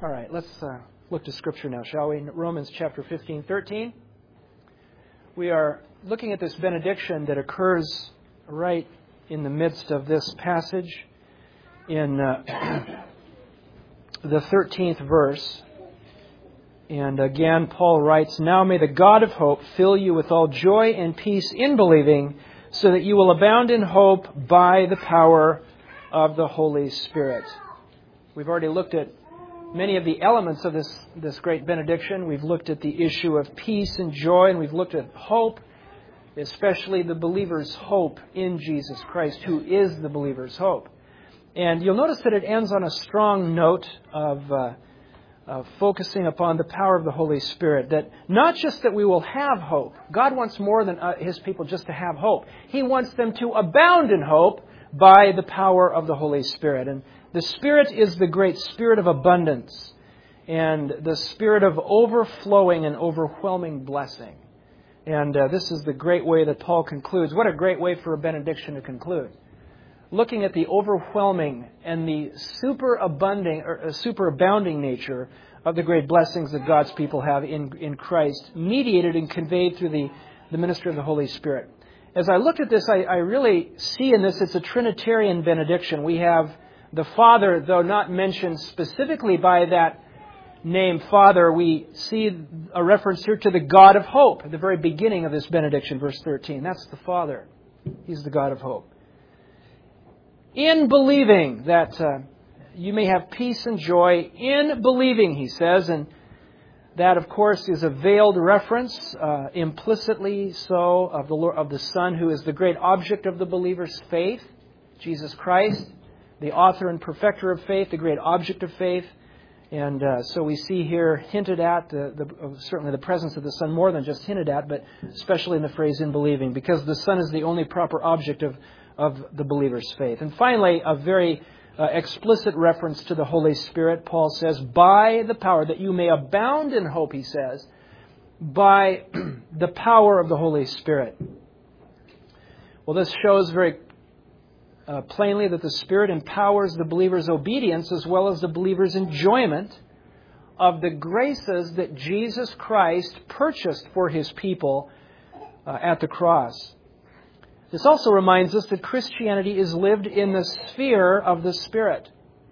All right, let's look to Scripture now, shall we? Romans chapter 15:13. We are looking at this benediction that occurs right in the midst of this passage in the 13th verse. And again, Paul writes, "Now may the God of hope fill you with all joy and peace in believing, so that you will abound in hope by the power of the Holy Spirit." We've already looked at many of the elements of this great benediction. We've looked at the issue of peace and joy, and we've looked at hope, especially the believer's hope in Jesus Christ, who is the believer's hope. And you'll notice that it ends on a strong note of focusing upon the power of the Holy Spirit, that not just that we will have hope. God wants more than His people just to have hope. He wants them to abound in hope by the power of the Holy Spirit. And the Spirit is the great Spirit of abundance and the Spirit of overflowing and overwhelming blessing. And this is the great way that Paul concludes. What a great way for a benediction to conclude. Looking at the overwhelming and the superabounding nature of the great blessings that God's people have in Christ, mediated and conveyed through the ministry of the Holy Spirit. As I looked at this, I really see in this, it's a Trinitarian benediction. We have the Father, though not mentioned specifically by that name Father, we see a reference here to the God of hope at the very beginning of this benediction, verse 13. That's the Father. He's the God of hope. In believing that you may have peace and joy in believing, he says, and that, of course, is a veiled reference, implicitly so, of the Son, who is the great object of the believer's faith, Jesus Christ, the author and perfecter of faith, the great object of faith. And so we see here hinted at, certainly the presence of the Son, more than just hinted at, but especially in the phrase in believing, because the Son is the only proper object of the believer's faith. And finally, a very explicit reference to the Holy Spirit. Paul says, by the power, that you may abound in hope, he says, by the power of the Holy Spirit. Well, this shows very plainly that the Spirit empowers the believer's obedience as well as the believer's enjoyment of the graces that Jesus Christ purchased for His people at the cross. This also reminds us that Christianity is lived in the sphere of the Spirit.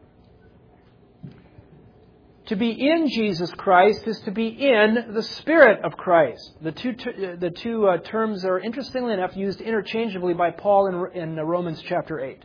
To be in Jesus Christ is to be in the Spirit of Christ. The two terms are, interestingly enough, used interchangeably by Paul in Romans chapter 8.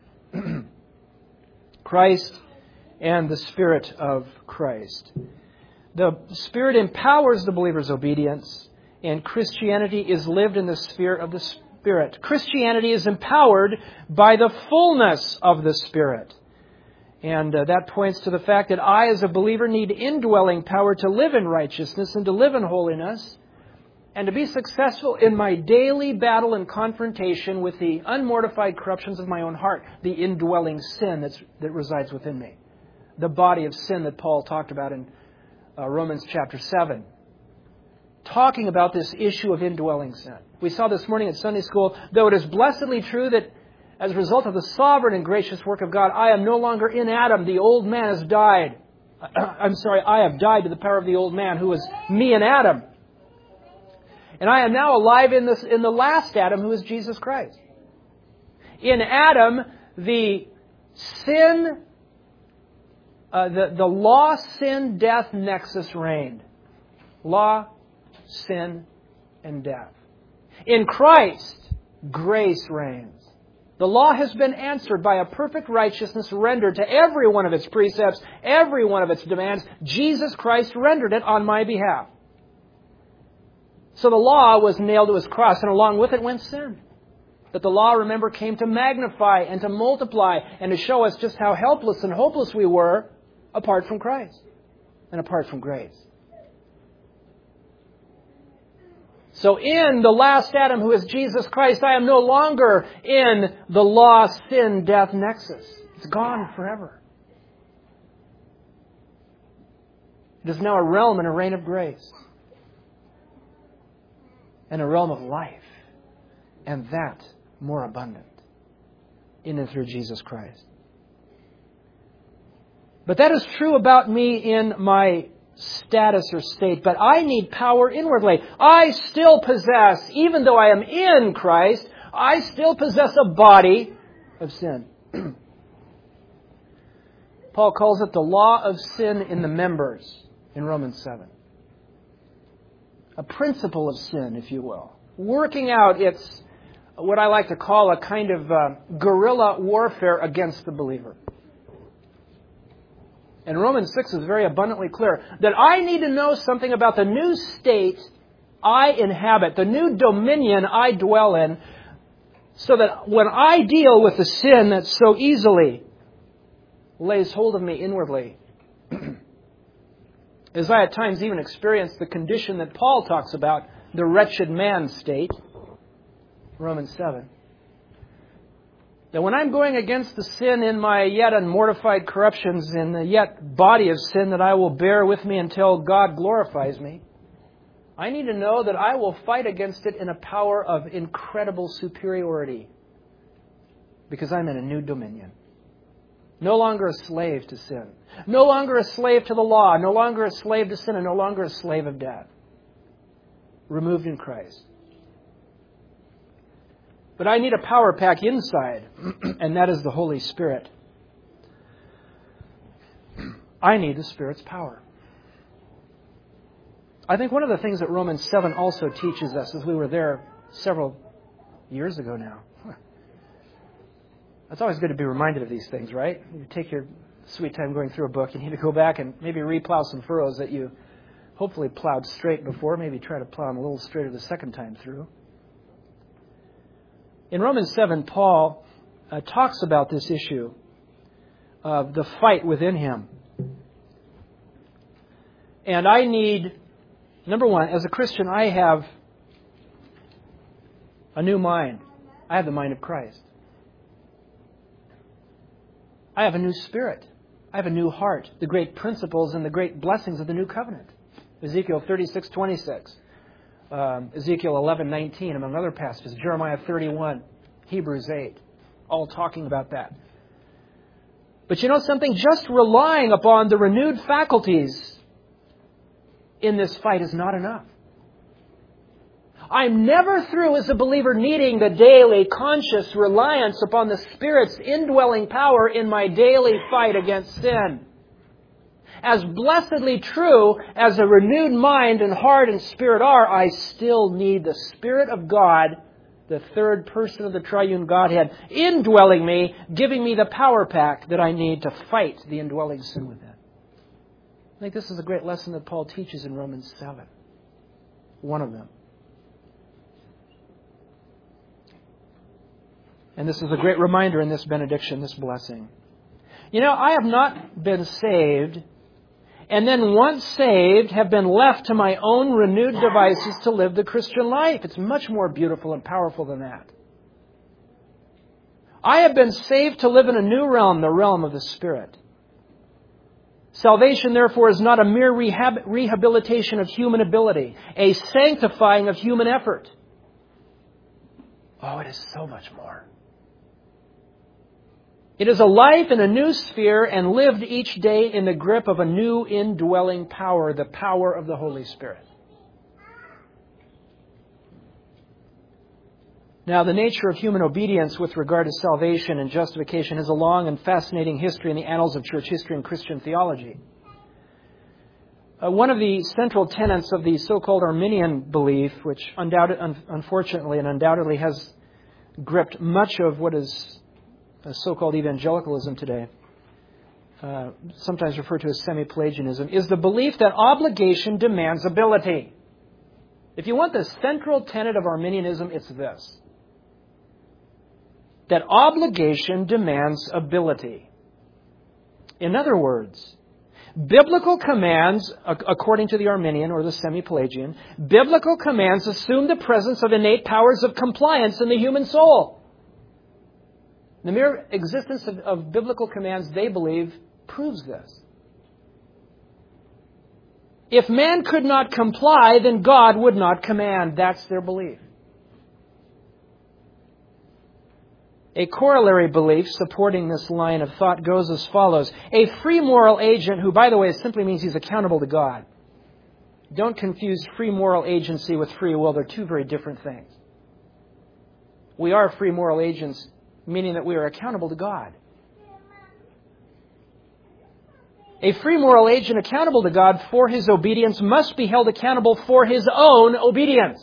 Christ and the Spirit of Christ. The Spirit empowers the believer's obedience, and Christianity is lived in the sphere of the Spirit. Christianity is empowered by the fullness of the Spirit. And that points to the fact that I, as a believer, need indwelling power to live in righteousness and to live in holiness and to be successful in my daily battle and confrontation with the unmortified corruptions of my own heart, the indwelling sin that resides within me, the body of sin that Paul talked about in Romans chapter 7. Talking about this issue of indwelling sin. We saw this morning at Sunday school, though it is blessedly true that as a result of the sovereign and gracious work of God, I am no longer in Adam. The old man has died. I have died to the power of the old man, who is me and Adam. And I am now alive in the last Adam, who is Jesus Christ. In Adam, the sin, the law, sin, death nexus reigned. Law, sin, and death. In Christ, grace reigns. The law has been answered by a perfect righteousness rendered to every one of its precepts, every one of its demands. Jesus Christ rendered it on my behalf. So the law was nailed to His cross, and along with it went sin. But the law, remember, came to magnify and to multiply and to show us just how helpless and hopeless we were apart from Christ and apart from grace. So in the last Adam, who is Jesus Christ, I am no longer in the law, sin, death nexus. It's gone forever. It is now a realm and a reign of grace. And a realm of life. And that more abundant. In and through Jesus Christ. But that is true about me in my status or state. But I need power inwardly. I still possess, even though I am in Christ, I still possess a body of sin. Paul calls it the law of sin in the members in Romans 7. A principle of sin, if you will. Working out its, what I like to call a kind of guerrilla warfare against the believer. And Romans 6 is very abundantly clear that I need to know something about the new state I inhabit, the new dominion I dwell in, so that when I deal with the sin that so easily lays hold of me inwardly, as I at times even experience the condition that Paul talks about, the wretched man state, Romans 7, that when I'm going against the sin in my yet unmortified corruptions, in the yet body of sin that I will bear with me until God glorifies me, I need to know that I will fight against it in a power of incredible superiority, because I'm in a new dominion. No longer a slave to sin. No longer a slave to the law. No longer a slave to sin, and no longer a slave of death. Removed in Christ. But I need a power pack inside, and that is the Holy Spirit. I need the Spirit's power. I think one of the things that Romans 7 also teaches us, as we were there several years ago now, it's always good to be reminded of these things, right? You take your sweet time going through a book, you need to go back and maybe replow some furrows that you hopefully plowed straight before, maybe try to plow them a little straighter the second time through. In Romans 7, Paul talks about this issue of the fight within him. And I need, number one, as a Christian, I have a new mind. I have the mind of Christ. I have a new spirit. I have a new heart. The great principles and the great blessings of the new covenant. Ezekiel 36:26. Ezekiel 11:19, among other passages. Jeremiah 31, Hebrews 8. All talking about that. But you know something? Just relying upon the renewed faculties in this fight is not enough. I'm never through as a believer needing the daily conscious reliance upon the Spirit's indwelling power in my daily fight against sin. As blessedly true as a renewed mind and heart and spirit are, I still need the Spirit of God, the third person of the triune Godhead, indwelling me, giving me the power pack that I need to fight the indwelling sin within. I think this is a great lesson that Paul teaches in Romans 7. One of them. And this is a great reminder in this benediction, this blessing. You know, I have not been saved, and then once saved, have been left to my own renewed devices to live the Christian life. It's much more beautiful and powerful than that. I have been saved to live in a new realm, the realm of the Spirit. Salvation, therefore, is not a mere rehabilitation of human ability, a sanctifying of human effort. Oh, it is so much more. It is a life in a new sphere and lived each day in the grip of a new indwelling power, the power of the Holy Spirit. Now, the nature of human obedience with regard to salvation and justification has a long and fascinating history in the annals of church history and Christian theology. One of the central tenets of the so-called Arminian belief, which unfortunately and undoubtedly has gripped much of what is so-called evangelicalism today, sometimes referred to as semi-Pelagianism, is the belief that obligation demands ability. If you want the central tenet of Arminianism, it's this: that obligation demands ability. In other words, biblical commands, according to the Arminian or the semi-Pelagian, biblical commands assume the presence of innate powers of compliance in the human soul. The mere existence of biblical commands, they believe, proves this. If man could not comply, then God would not command. That's their belief. A corollary belief supporting this line of thought goes as follows. A free moral agent, who, by the way, simply means he's accountable to God. Don't confuse free moral agency with free will. They're two very different things. We are free moral agents, meaning that we are accountable to God. A free moral agent accountable to God for his obedience must be held accountable for his own obedience.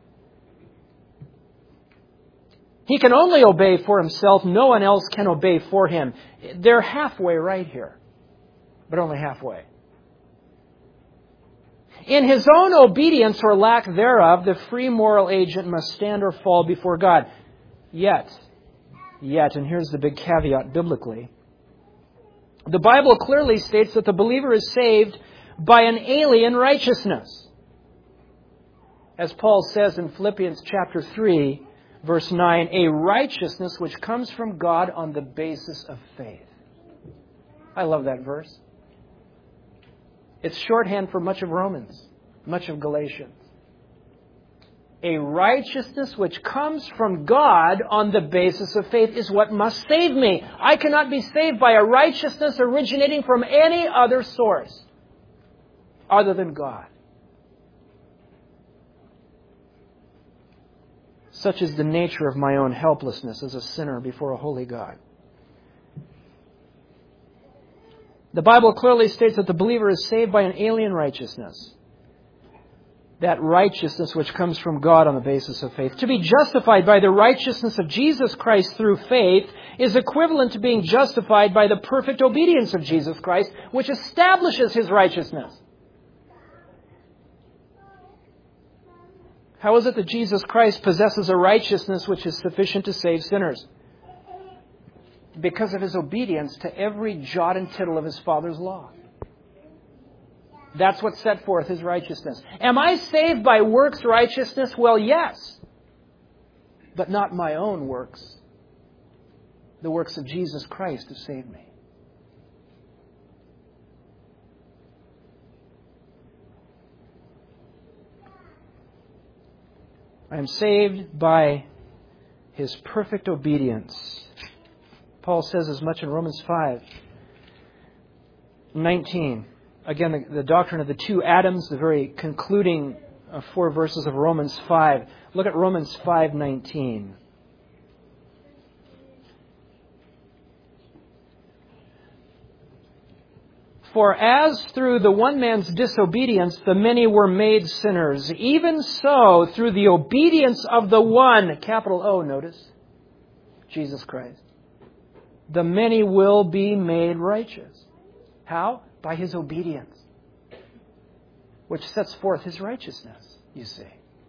He can only obey for himself. No one else can obey for him. They're halfway right here, but only halfway. In his own obedience or lack thereof, the free moral agent must stand or fall before God. Yet, and here's the big caveat biblically, the Bible clearly states that the believer is saved by an alien righteousness. As Paul says in Philippians chapter 3, verse 9, a righteousness which comes from God on the basis of faith. I love that verse. It's shorthand for much of Romans, much of Galatians. A righteousness which comes from God on the basis of faith is what must save me. I cannot be saved by a righteousness originating from any other source other than God. Such is the nature of my own helplessness as a sinner before a holy God. The Bible clearly states that the believer is saved by an alien righteousness. That righteousness which comes from God on the basis of faith. To be justified by the righteousness of Jesus Christ through faith is equivalent to being justified by the perfect obedience of Jesus Christ, which establishes his righteousness. How is it that Jesus Christ possesses a righteousness which is sufficient to save sinners? Because of his obedience to every jot and tittle of his Father's law. That's what set forth his righteousness. Am I saved by works righteousness? Well, yes. But not my own works. The works of Jesus Christ have saved me. I am saved by his perfect obedience. Paul says as much in Romans 5:19. Again, the doctrine of the two Adams, the very concluding 4 verses of Romans 5. Look at Romans 5:19. For as through the one man's disobedience the many were made sinners, even so through the obedience of the one, capital O, notice, Jesus Christ, the many will be made righteous. How? By his obedience, which sets forth his righteousness, you see.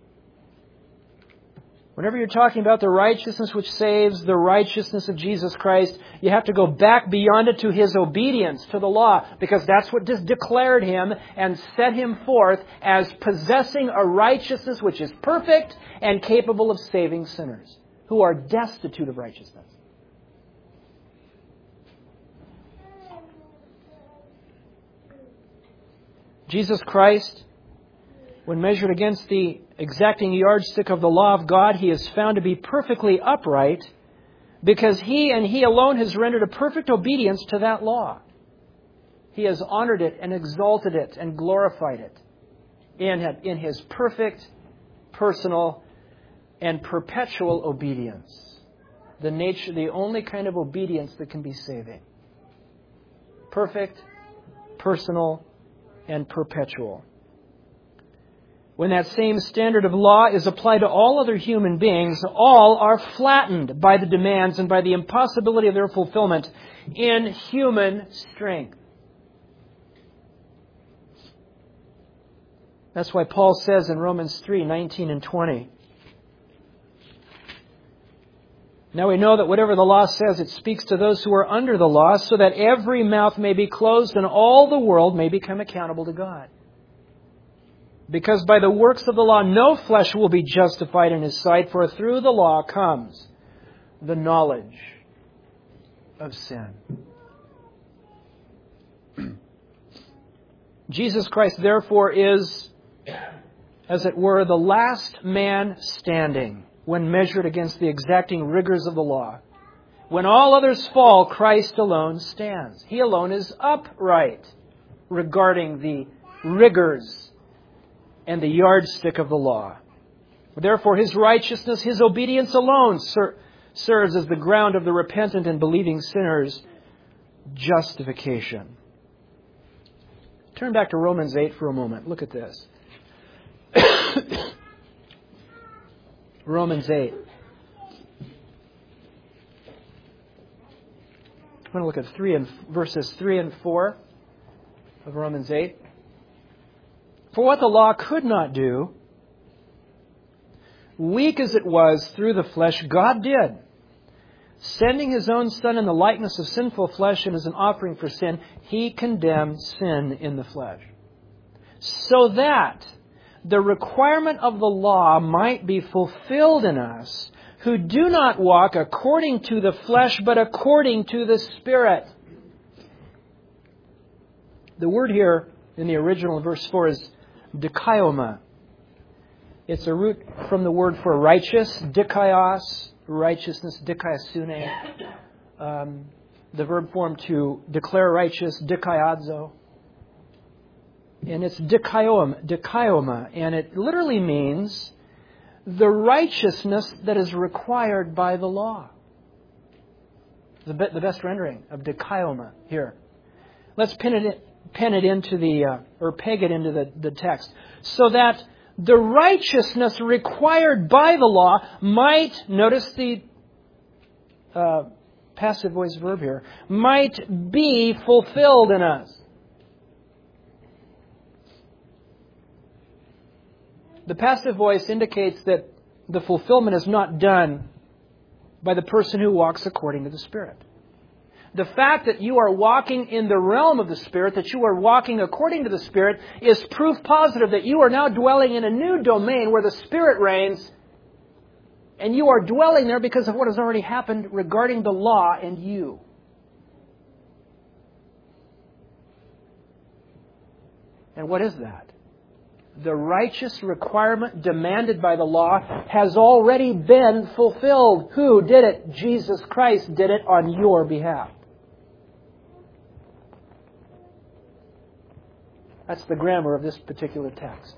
Whenever you're talking about the righteousness which saves, the righteousness of Jesus Christ, you have to go back beyond it to his obedience to the law, because that's what just declared him and set him forth as possessing a righteousness which is perfect and capable of saving sinners who are destitute of righteousness. Jesus Christ, when measured against the exacting yardstick of the law of God, he is found to be perfectly upright because he and he alone has rendered a perfect obedience to that law. He has honored it and exalted it and glorified it in his perfect, personal, and perpetual obedience. The only kind of obedience that can be saving. Perfect, personal, and perpetual. When that same standard of law is applied to all other human beings, all are flattened by the demands and by the impossibility of their fulfillment in human strength. That's why Paul says in Romans 3:19 and 20, now we know that whatever the law says, it speaks to those who are under the law, so that every mouth may be closed and all the world may become accountable to God. Because by the works of the law, no flesh will be justified in his sight, for through the law comes the knowledge of sin. Jesus Christ, therefore, is, as it were, the last man standing when measured against the exacting rigors of the law. When all others fall, Christ alone stands. He alone is upright regarding the rigors and the yardstick of the law. Therefore, His righteousness, His obedience alone serves as the ground of the repentant and believing sinner's justification. Turn back to Romans 8 for a moment. Look at this. Romans 8. I'm going to look at verses 3 and 4 of Romans 8. For what the law could not do, weak as it was through the flesh, God did. Sending His own Son in the likeness of sinful flesh and as an offering for sin, He condemned sin in the flesh. So that the requirement of the law might be fulfilled in us, who do not walk according to the flesh, but according to the Spirit. The word here in the original verse 4 is dikaioma. It's a root from the word for righteous, dikaios, righteousness, dikaiosune. The verb form to declare righteous, dikaiadzo. And it's dikaioma, and it literally means the righteousness that is required by the law. The best rendering of dikaioma here. Let's peg it into the text. So that the righteousness required by the law might, notice the passive voice verb here, might be fulfilled in us. The passive voice indicates that the fulfillment is not done by the person who walks according to the Spirit. The fact that you are walking in the realm of the Spirit, that you are walking according to the Spirit, is proof positive that you are now dwelling in a new domain where the Spirit reigns, and you are dwelling there because of what has already happened regarding the law and you. And what is that? The righteous requirement demanded by the law has already been fulfilled. Who did it? Jesus Christ did it on your behalf. That's the grammar of this particular text.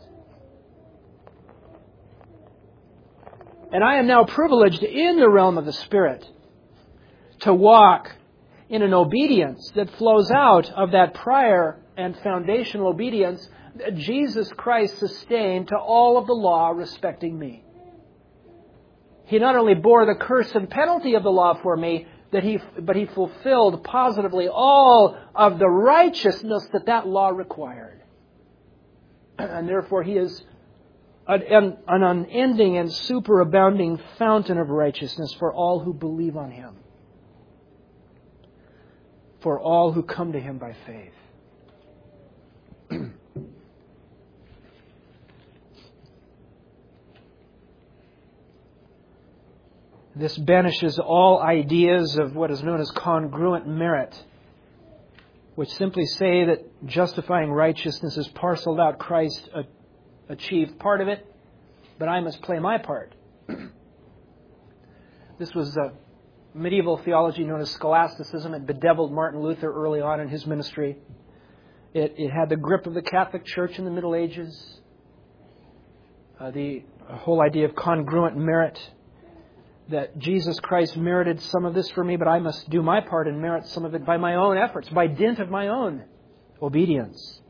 And I am now privileged in the realm of the Spirit to walk in an obedience that flows out of that prior and foundational obedience that Jesus Christ sustained to all of the law respecting me. He not only bore the curse and penalty of the law for me, but He fulfilled positively all of the righteousness that law required. And therefore He is an unending and superabounding fountain of righteousness for all who believe on Him. For all who come to Him by faith. This banishes all ideas of what is known as congruent merit, which simply say that justifying righteousness is parceled out. Christ achieved part of it, but I must play my part. This was a medieval theology known as scholasticism. It bedeviled Martin Luther early on in his ministry. It had the grip of the Catholic Church in the Middle Ages. The whole idea of congruent merit, that Jesus Christ merited some of this for me, but I must do my part and merit some of it by my own efforts, by dint of my own obedience.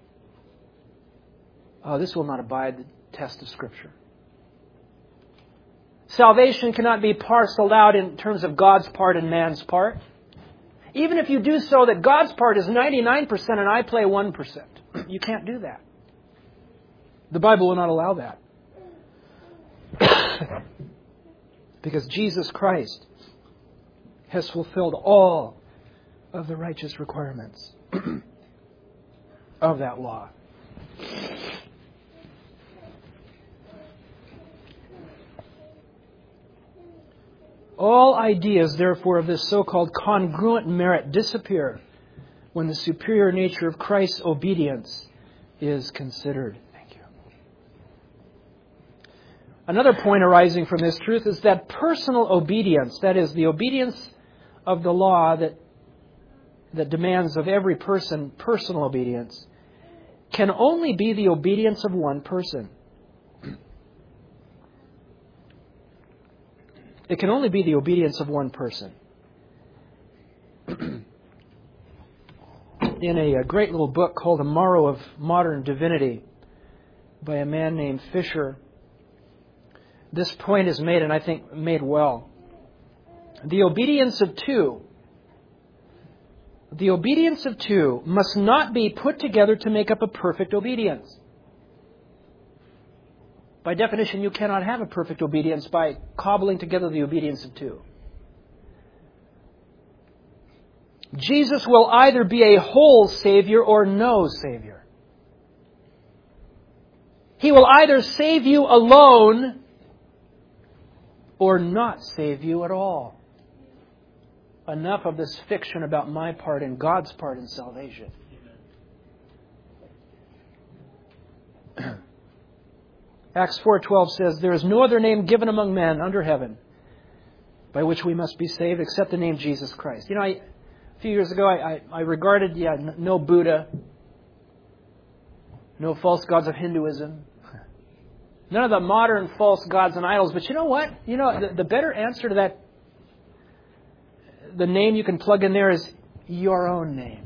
This will not abide the test of Scripture. Salvation cannot be parceled out in terms of God's part and man's part. Even if you do so that God's part is 99% and I play 1%. You can't do that. The Bible will not allow that. Because Jesus Christ has fulfilled all of the righteous requirements of that law. All ideas, therefore, of this so-called congruent merit disappear when the superior nature of Christ's obedience is considered. Thank you. Another point arising from this truth is that personal obedience, that is, the obedience of the law that demands of every person personal obedience can only be the obedience of one person. It can only be the obedience of one person. In a great little book called A Morrow of Modern Divinity by a man named Fisher, this point is made, and I think made well. The obedience of two must not be put together to make up a perfect obedience. By definition, you cannot have a perfect obedience by cobbling together the obedience of two. Jesus will either be a whole Savior or no Savior. He will either save you alone or not save you at all. Enough of this fiction about my part and God's part in salvation. Acts 4:12 says, "There is no other name given among men under heaven by which we must be saved except the name Jesus Christ." You know, a few years ago I regarded, no Buddha, no false gods of Hinduism, none of the modern false gods and idols. But you know what? The better answer to that, the name you can plug in there, is your own name.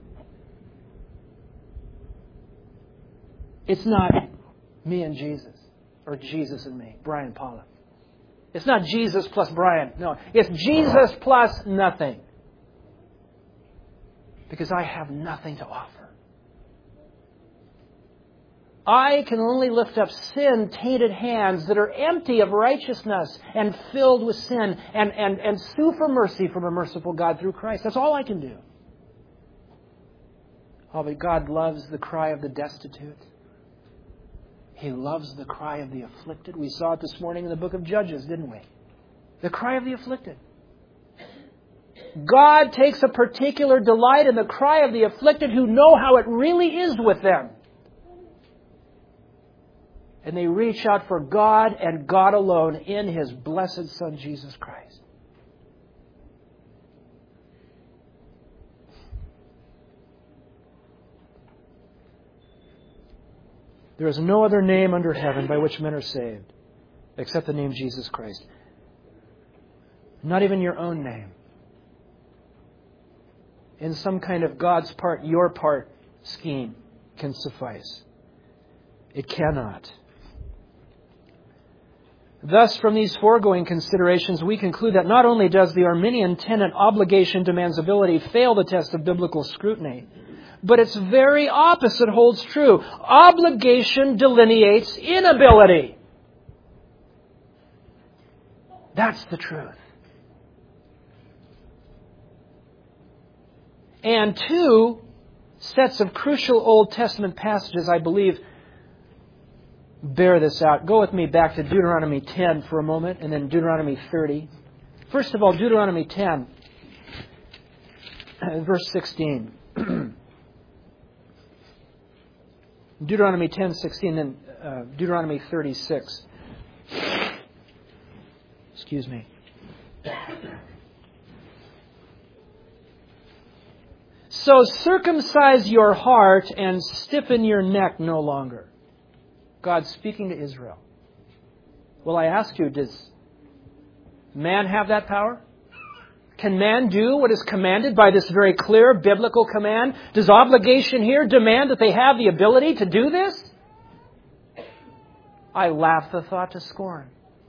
It's not me and Jesus, or Jesus and me, Brian Pollock. It's not Jesus plus Brian. No, it's Jesus plus nothing. Because I have nothing to offer. I can only lift up sin-tainted hands that are empty of righteousness and filled with sin and sue for mercy from a merciful God through Christ. That's all I can do. Oh, but God loves the cry of the destitute. He loves the cry of the afflicted. We saw it this morning in the book of Judges, didn't we? The cry of the afflicted. God takes a particular delight in the cry of the afflicted who know how it really is with them. And they reach out for God and God alone in His blessed Son, Jesus Christ. There is no other name under heaven by which men are saved except the name Jesus Christ. Not even your own name. In some kind of God's part, your part scheme can suffice. It cannot. Thus, from these foregoing considerations, we conclude that not only does the Arminian tenet obligation demands ability fail the test of biblical scrutiny, but its very opposite holds true. Obligation delineates inability. That's the truth. And two sets of crucial Old Testament passages, I believe, bear this out. Go with me back to Deuteronomy 10 for a moment, and then Deuteronomy 30. First of all, Deuteronomy 10, verse 16. Deuteronomy 10:16, then Deuteronomy 36. Excuse me. So circumcise your heart and stiffen your neck no longer. God speaking to Israel. Well, I ask you, does man have that power? Can man do what is commanded by this very clear biblical command? Does obligation here demand that they have the ability to do this? I laugh the thought to scorn.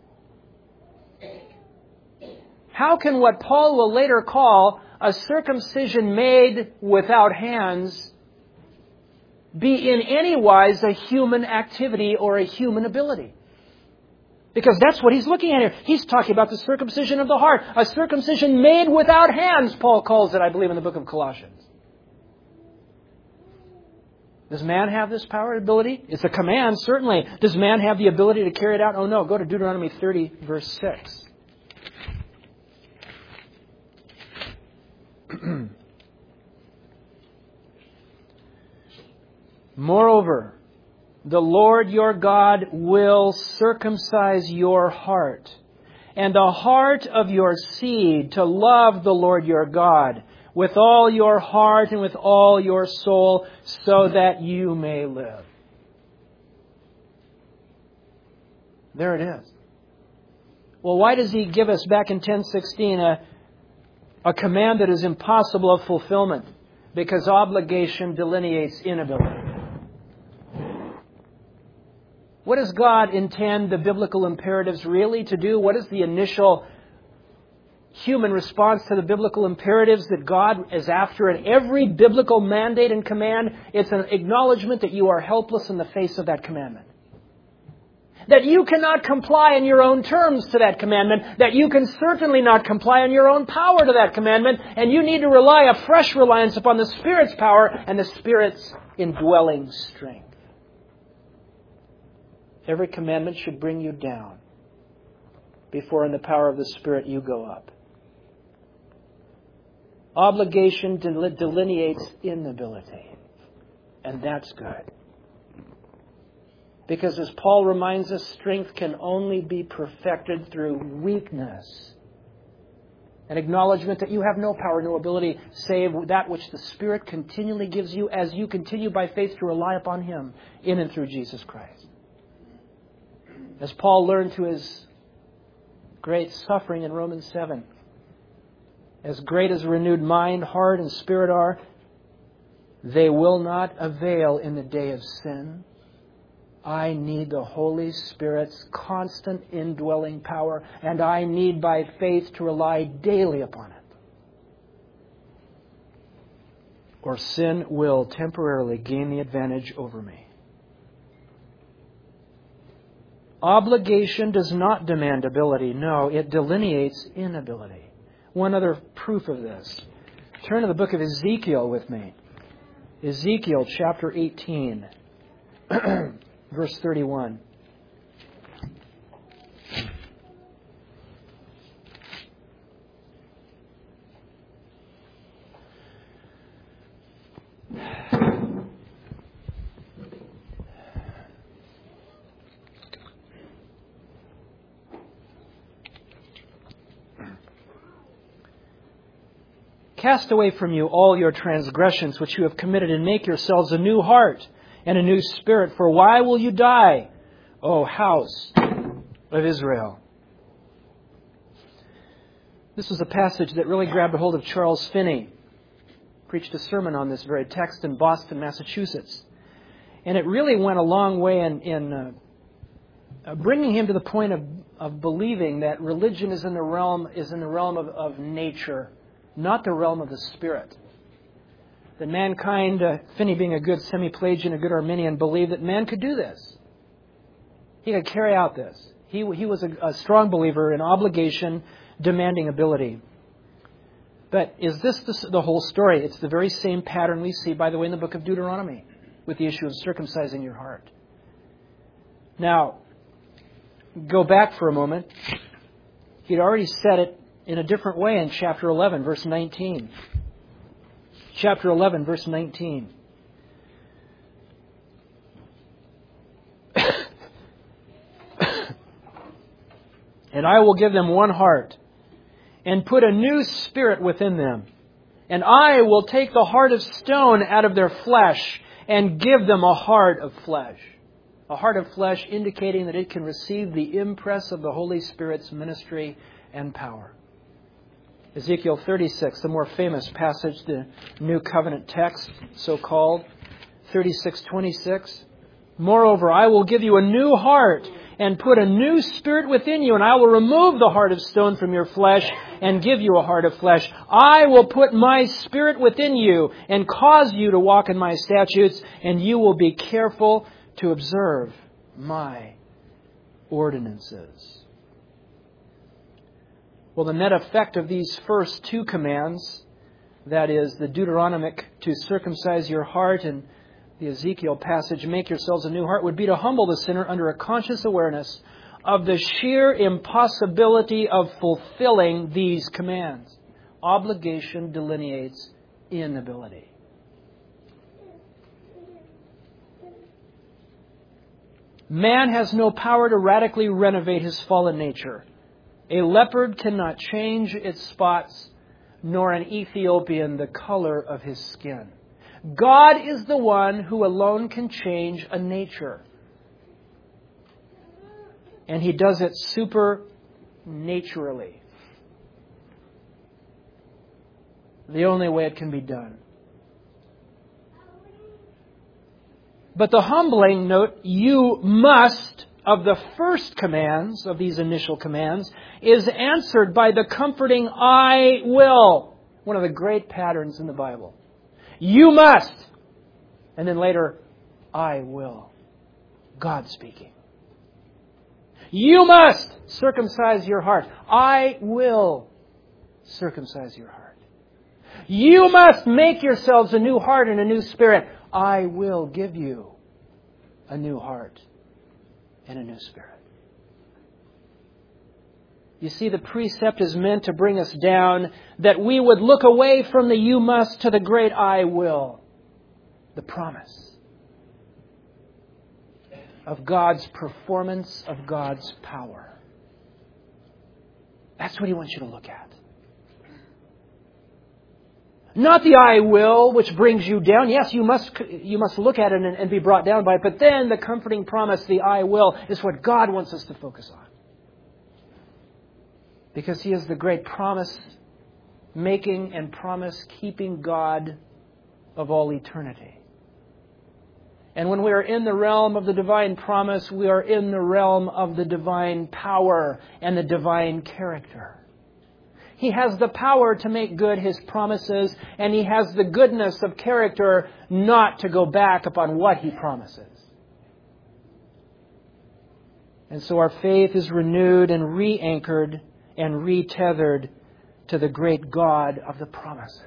How can what Paul will later call a circumcision made without hands be in any wise a human activity or a human ability? Because that's what he's looking at here. He's talking about the circumcision of the heart. A circumcision made without hands, Paul calls it, I believe, in the book of Colossians. Does man have this power and ability? It's a command, certainly. Does man have the ability to carry it out? Oh no. Go to Deuteronomy 30, verse 6. Moreover, the Lord your God will circumcise your heart and the heart of your seed to love the Lord your God with all your heart and with all your soul, so that you may live. There it is. Well, why does He give us back in 10:16 a command that is impossible of fulfillment? Because obligation delineates inability. What does God intend the biblical imperatives really to do? What is the initial human response to the biblical imperatives that God is after in every biblical mandate and command? It's an acknowledgement that you are helpless in the face of that commandment. That you cannot comply in your own terms to that commandment. That you can certainly not comply in your own power to that commandment. And you need to rely a fresh reliance upon the Spirit's power and the Spirit's indwelling strength. Every commandment should bring you down before in the power of the Spirit you go up. Obligation delineates inability. And that's good. Because as Paul reminds us, strength can only be perfected through weakness. An acknowledgement that you have no power, no ability, save that which the Spirit continually gives you as you continue by faith to rely upon Him in and through Jesus Christ. As Paul learned through his great suffering in Romans 7, as great as renewed mind, heart, and spirit are, they will not avail in the day of sin. I need the Holy Spirit's constant indwelling power, and I need by faith to rely daily upon it. Or sin will temporarily gain the advantage over me. Obligation does not demand ability. No, it delineates inability. One other proof of this. Turn to the book of Ezekiel with me. Ezekiel chapter 18, verse 31. Cast away from you all your transgressions which you have committed, and make yourselves a new heart and a new spirit. For why will you die, O house of Israel? This was a passage that really grabbed a hold of Charles Finney. Preached a sermon on this very text in Boston, Massachusetts. And it really went a long way in bringing him to the point of believing that religion is in the realm of nature, not the realm of the Spirit. That mankind, Finney being a good semi-Pelagian, a good Arminian, believed that man could do this. He could carry out this. He was a strong believer in obligation, demanding ability. But is this the whole story? It's the very same pattern we see, by the way, in the book of Deuteronomy, with the issue of circumcising your heart. Now, go back for a moment. He'd already said it in a different way in chapter 11, verse 19. Chapter 11, verse 19. And I will give them one heart, and put a new spirit within them. And I will take the heart of stone out of their flesh, and give them a heart of flesh. A heart of flesh indicating that it can receive the impress of the Holy Spirit's ministry and power. Ezekiel 36, the more famous passage, the New Covenant text, so-called, 36:26. Moreover, I will give you a new heart and put a new spirit within you, and I will remove the heart of stone from your flesh and give you a heart of flesh. I will put my spirit within you and cause you to walk in my statutes, and you will be careful to observe my ordinances. Well, the net effect of these first two commands, that is, the Deuteronomic to circumcise your heart and the Ezekiel passage, make yourselves a new heart, would be to humble the sinner under a conscious awareness of the sheer impossibility of fulfilling these commands. Obligation delineates inability. Man has no power to radically renovate his fallen nature. A leopard cannot change its spots, nor an Ethiopian the color of his skin. God is the one who alone can change a nature. And He does it supernaturally. The only way it can be done. But the humbling note, you must, of the first commands, of these initial commands, is answered by the comforting I will. One of the great patterns in the Bible. You must. And then later, I will. God speaking. You must circumcise your heart. I will circumcise your heart. You must make yourselves a new heart and a new spirit. I will give you a new heart and a new spirit. You see, the precept is meant to bring us down, that we would look away from the you must to the great I will. The promise of God's performance, of God's power. That's what He wants you to look at. Not the I will, which brings you down. Yes, you must look at it and be brought down by it. But then the comforting promise, the I will, is what God wants us to focus on. Because He is the great promise-making and promise-keeping God of all eternity. And when we are in the realm of the divine promise, we are in the realm of the divine power and the divine character. He has the power to make good His promises, and He has the goodness of character not to go back upon what He promises. And so our faith is renewed and re-anchored and re-tethered to the great God of the promises.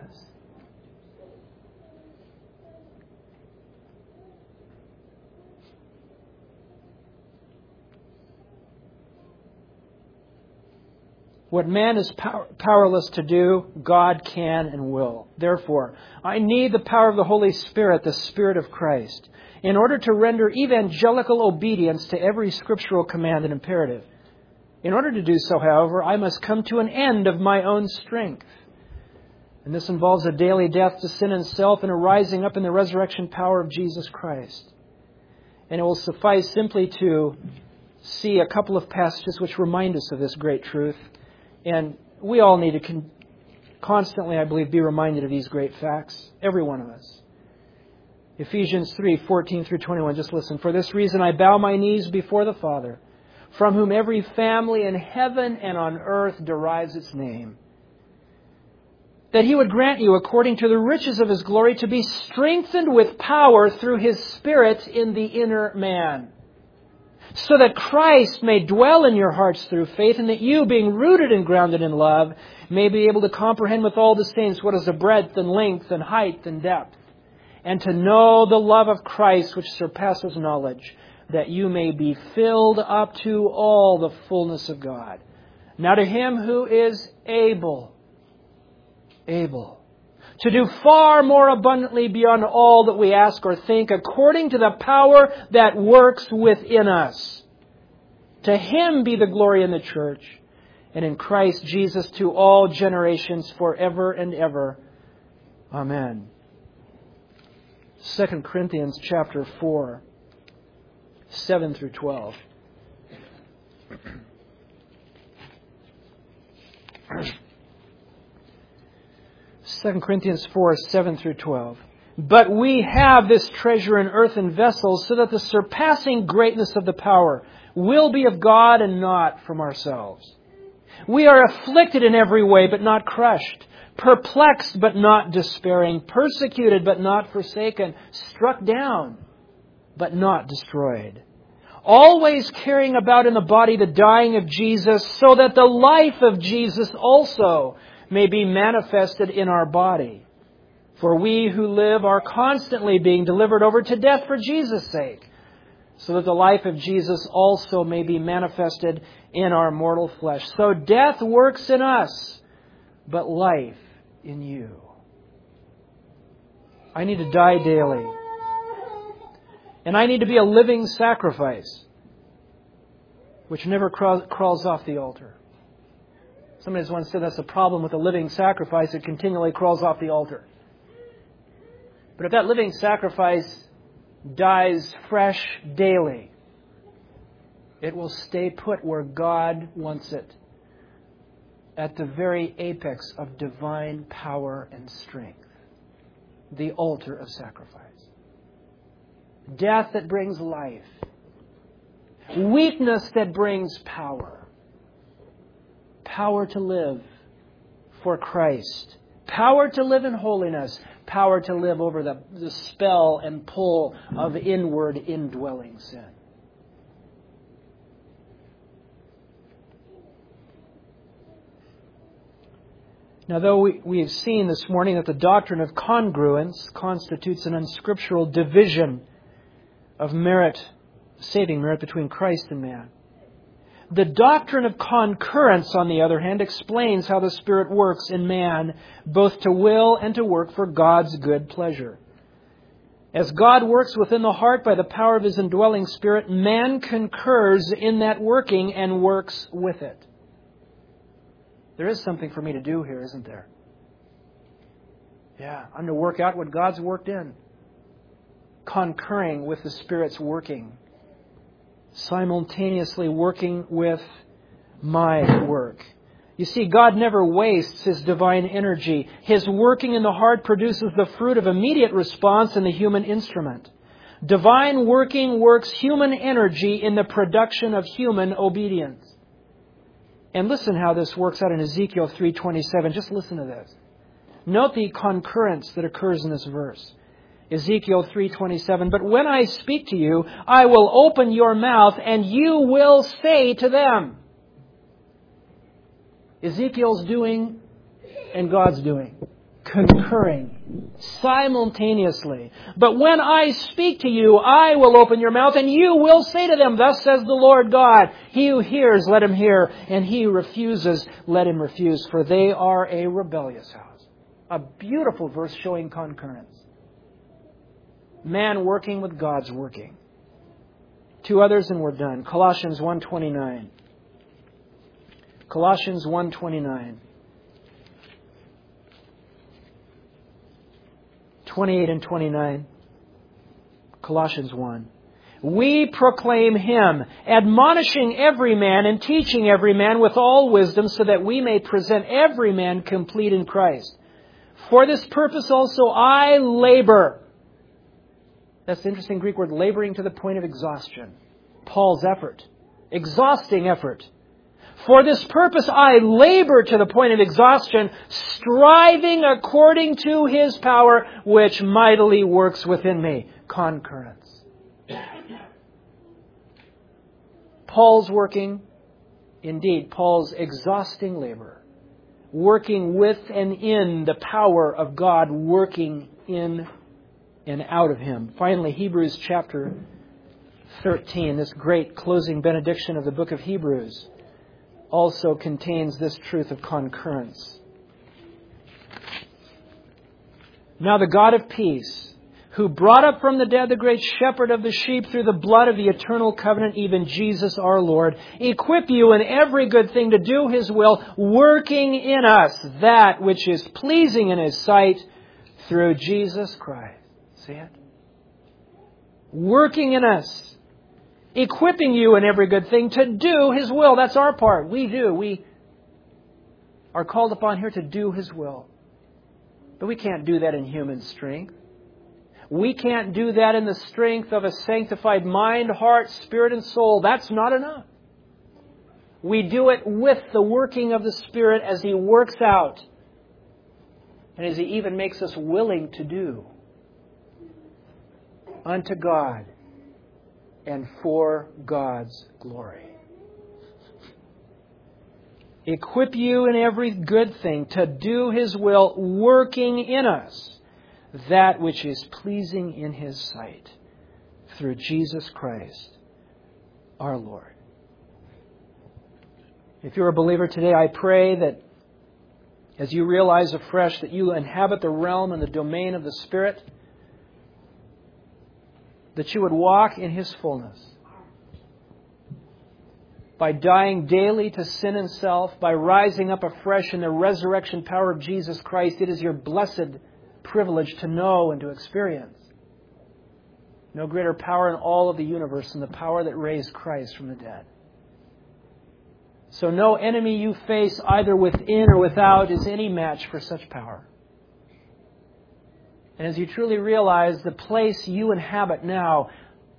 What man is powerless to do, God can and will. Therefore, I need the power of the Holy Spirit, the Spirit of Christ, in order to render evangelical obedience to every scriptural command and imperative. In order to do so, however, I must come to an end of my own strength. And this involves a daily death to sin and self and a rising up in the resurrection power of Jesus Christ. And it will suffice simply to see a couple of passages which remind us of this great truth. And we all need to constantly, I believe, be reminded of these great facts. Every one of us. Ephesians 3:14 through 21. Just listen. For this reason I bow my knees before the Father, from whom every family in heaven and on earth derives its name, that He would grant you, according to the riches of His glory, to be strengthened with power through His Spirit in the inner man, so that Christ may dwell in your hearts through faith, and that you, being rooted and grounded in love, may be able to comprehend with all the saints what is the breadth and length and height and depth, and to know the love of Christ which surpasses knowledge, that you may be filled up to all the fullness of God. Now to Him who is able to do far more abundantly beyond all that we ask or think, according to the power that works within us. To Him be the glory in the church and in Christ Jesus to all generations forever and ever. Amen. 2 Corinthians chapter 4, 7 through 12. 2 Corinthians 4, 7 through 12. But we have this treasure in earthen vessels, so that the surpassing greatness of the power will be of God and not from ourselves. We are afflicted in every way, but not crushed. Perplexed, but not despairing. Persecuted, but not forsaken. Struck down, but not destroyed. Always carrying about in the body the dying of Jesus, so that the life of Jesus also may be manifested in our body. For we who live are constantly being delivered over to death for Jesus' sake, so that the life of Jesus also may be manifested in our mortal flesh. So death works in us, but life in you. I need to die daily. And I need to be a living sacrifice, which never crawls off the altar. Somebody has once said that's a problem with a living sacrifice. It continually crawls off the altar. But if that living sacrifice dies fresh daily, it will stay put where God wants it, at the very apex of divine power and strength, the altar of sacrifice. Death that brings life, weakness that brings power, power to live for Christ, power to live in holiness, power to live over the spell and pull of inward indwelling sin. Now, though we have seen this morning that the doctrine of congruence constitutes an unscriptural division of merit, saving merit between Christ and man, the doctrine of concurrence, on the other hand, explains how the Spirit works in man, both to will and to work for God's good pleasure. As God works within the heart by the power of His indwelling Spirit, man concurs in that working and works with it. There is something for me to do here, isn't there? Yeah, I'm to work out what God's worked in, concurring with the Spirit's working, simultaneously working with my work. You see, God never wastes His divine energy. His working in the heart produces the fruit of immediate response in the human instrument. Divine working works human energy in the production of human obedience. And listen how this works out in Ezekiel 3:27. Just listen to this. Note the concurrence that occurs in this verse. Ezekiel 3:27. But when I speak to you, I will open your mouth and you will say to them. Ezekiel's doing and God's doing, concurring simultaneously. But when I speak to you, I will open your mouth and you will say to them, thus says the Lord God, He who hears, let him hear, and he who refuses, let him refuse, for they are a rebellious house. A beautiful verse showing concurrence. Man working with God's working. Two others and we're done. Colossians 1:29. Colossians 1:29. 28 and 29. Colossians 1. We proclaim Him, admonishing every man and teaching every man with all wisdom, so that we may present every man complete in Christ. For this purpose also I labor. That's the interesting Greek word, laboring to the point of exhaustion. Paul's effort. Exhausting effort. For this purpose I labor to the point of exhaustion, striving according to His power, which mightily works within me. Concurrence. Paul's working, indeed, Paul's exhausting labor, working with and in the power of God, working in and out of Him. Finally, Hebrews chapter 13, this great closing benediction of the book of Hebrews, also contains this truth of concurrence. Now the God of peace, who brought up from the dead the great shepherd of the sheep through the blood of the eternal covenant, even Jesus our Lord, equip you in every good thing to do His will, working in us that which is pleasing in His sight through Jesus Christ. See it? Working in us. Equipping you in every good thing to do His will. That's our part. We are called upon here to do His will. But we can't do that in human strength. We can't do that in the strength of a sanctified mind, heart, spirit, and soul. That's not enough. We do it with the working of the Spirit as He works out and as He even makes us willing to do unto God and for God's glory. Equip you in every good thing to do His will, working in us that which is pleasing in His sight through Jesus Christ our Lord. If you're a believer today, I pray that as you realize afresh that you inhabit the realm and the domain of the Spirit, that you would walk in His fullness. by dying daily to sin and self, by rising up afresh in the resurrection power of Jesus Christ. It is your blessed privilege to know and to experience. No greater power in all of the universe than the power that raised Christ from the dead. So no enemy you face, either within or without, is any match for such power. And as you truly realize the place you inhabit now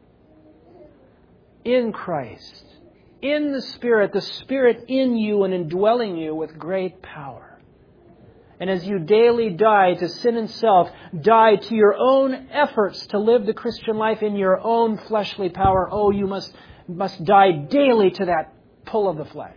in Christ, in the Spirit in you and indwelling you with great power. And as you daily die to sin and self, die to your own efforts to live the Christian life in your own fleshly power, you must die daily to that pull of the flesh.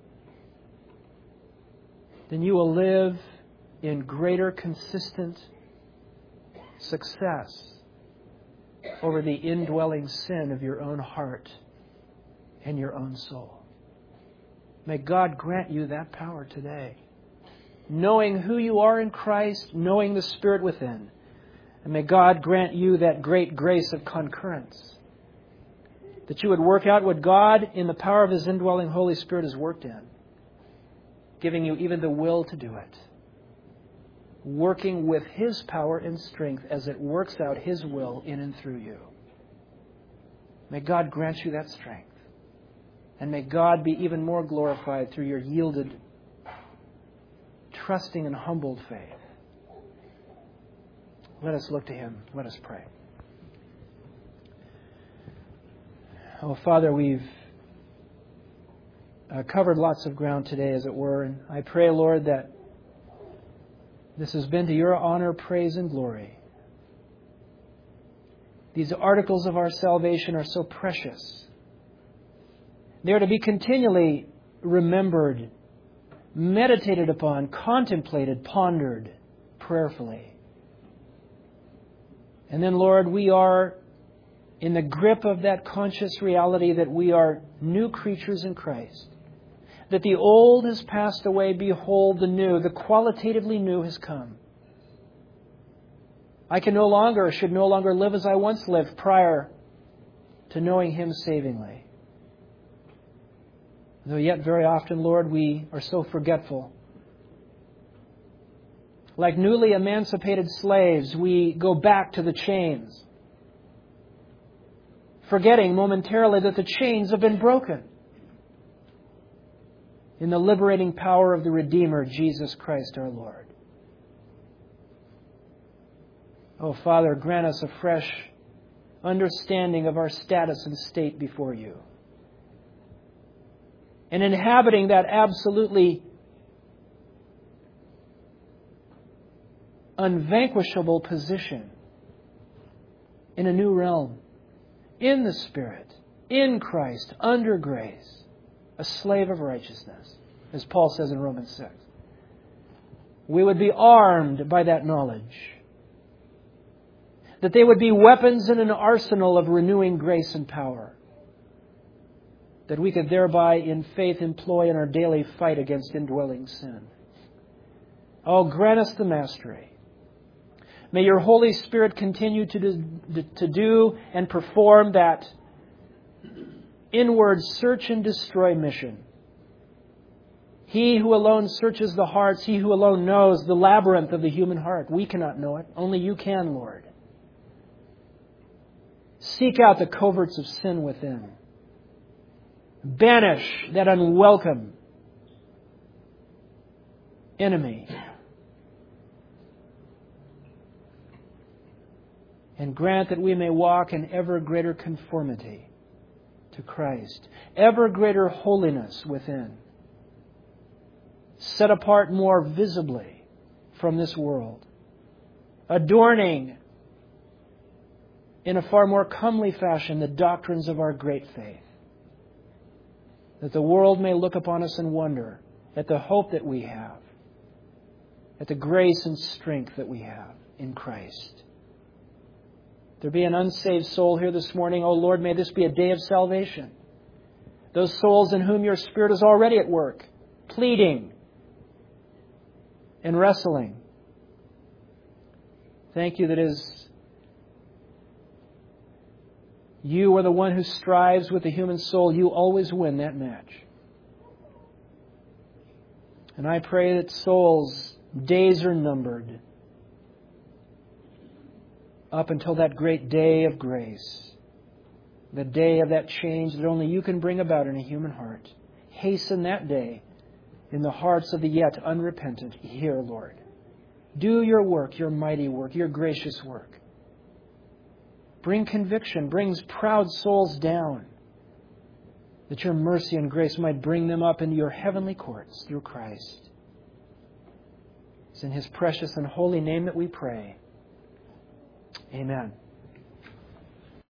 Then you will live in greater consistent success over the indwelling sin of your own heart and your own soul. May God grant you that power today. Knowing who you are in Christ, knowing the Spirit within. And may God grant you that great grace of concurrence. That you would work out what God, in the power of His indwelling Holy Spirit, has worked in. Giving you even the will to do it. Working with His power and strength as it works out His will in and through you. May God grant you that strength. And may God be even more glorified through your yielded, trusting and humbled faith. Let us look to Him. Let us pray. Oh, Father, we've covered lots of ground today, as it were. And I pray, Lord, that this has been to your honor, praise, and glory. These articles of our salvation are so precious. They are to be continually remembered, meditated upon, contemplated, pondered prayerfully. And then, Lord, we are in the grip of that conscious reality that we are new creatures in Christ. That the old has passed away, behold the new, the qualitatively new has come. I should no longer live as I once lived prior to knowing Him savingly. Though yet very often, Lord, we are so forgetful. Like newly emancipated slaves, we go back to the chains, forgetting momentarily that the chains have been broken in the liberating power of the Redeemer, Jesus Christ our Lord. Oh, Father, grant us a fresh understanding of our status and state before you. And inhabiting that absolutely unvanquishable position in a new realm, in the Spirit, in Christ, under grace, a slave of righteousness, as Paul says in Romans 6. We would be armed by that knowledge, that they would be weapons in an arsenal of renewing grace and power, that we could thereby in faith employ in our daily fight against indwelling sin. Oh, grant us the mastery. May your Holy Spirit continue to do and perform that inward search and destroy mission. He who alone searches the hearts, He who alone knows the labyrinth of the human heart. We cannot know it. Only you can, Lord. Seek out the coverts of sin within. Banish that unwelcome enemy. And grant that we may walk in ever greater conformity to Christ, ever greater holiness within, set apart more visibly from this world, adorning in a far more comely fashion the doctrines of our great faith, that the world may look upon us and wonder at the hope that we have, at the grace and strength that we have in Christ. If there be an unsaved soul here this morning, oh Lord, may this be a day of salvation. Those souls in whom your Spirit is already at work, pleading and wrestling. Thank you that is You are the one who strives with the human soul. You always win that match. And I pray that souls' days are numbered up until that great day of grace, the day of that change that only You can bring about in a human heart. Hasten that day in the hearts of the yet unrepentant here, Lord. Do Your work, Your mighty work, Your gracious work. Bring conviction, brings proud souls down, that Your mercy and grace might bring them up into Your heavenly courts through Christ. It's in His precious and holy name that we pray. Amen.